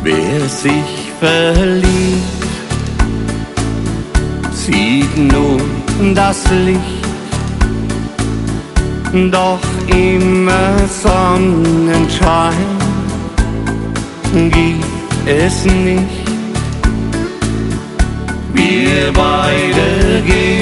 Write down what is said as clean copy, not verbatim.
Wer sich verliebt, sieht nur das Licht, doch immer Sonnenschein gibt es nicht. Wir beide gehen